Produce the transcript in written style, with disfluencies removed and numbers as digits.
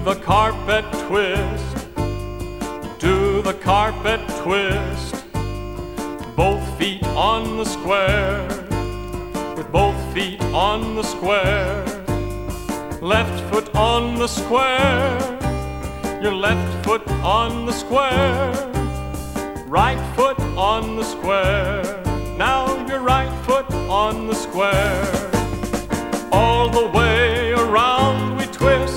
the carpet twist, do the carpet twist. Both feet on the square, with both feet on the square. Left foot on the square, your left foot on the square. Right foot on the square, now your right foot on the square. All the way around we twist,